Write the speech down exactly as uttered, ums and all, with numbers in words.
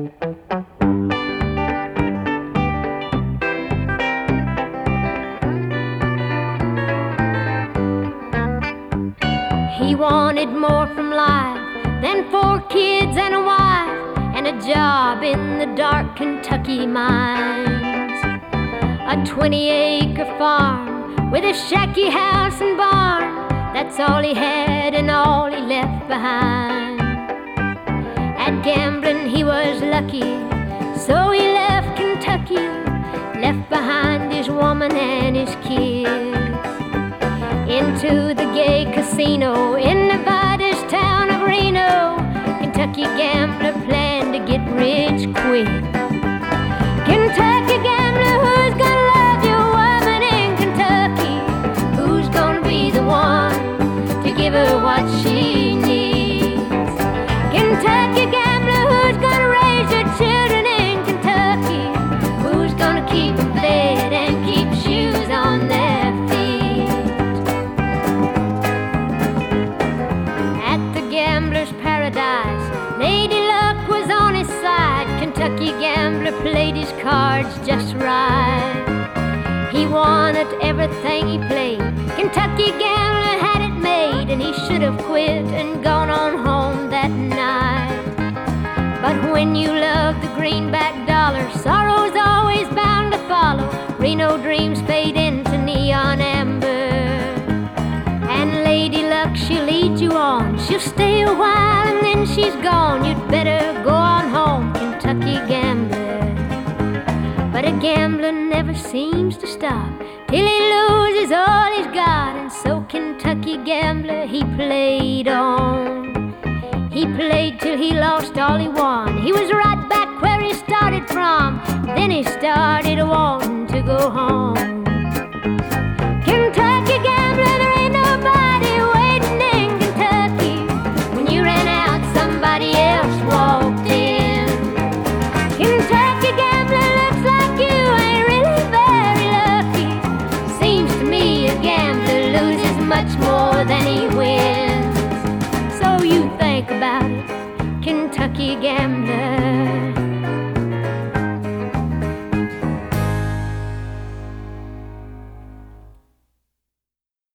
He wanted more from life than four kids and a wife and a job in the dark Kentucky mines. A twenty-acre farm with a shacky house and barn, that's all he had and all he left behind. At gambling he was lucky, so he left Kentucky, left behind his woman and his kids. Into the gay casino in Nevada's town of Reno, Kentucky gambler planned to get rich quick. Kentucky gambler, who's gonna love your woman in Kentucky? Who's gonna be the one to give her what she needs? Kentucky gambler, who's gonna raise your children in Kentucky? Who's gonna keep them fed and keep shoes on their feet? Gambler's paradise, Lady Luck was on his side. Kentucky gambler played his cards just right. He won at everything he played. Kentucky gambler had it made, and he should have quit and gone on home that night. But when you love the greenback dollar, sorrow's always bound to follow. Reno dreams fade into neon amber, and Lady Luck, she'll lead you on. She'll stay a while and then she's gone. You'd better go on home, Kentucky gambler. But a gambler never seems to stop till he loses all he's got. And so Kentucky gambler, he played on. He played till he lost all he won. He was right back where he started from. Then he started wanting to go home. Kentucky gambler, there ain't nobody waiting in Kentucky. When you ran out, somebody else walked in. Kentucky gambler, looks like you ain't really very lucky. Seems to me a gambler loses much more than he wins. So you think about it, Kentucky gambler.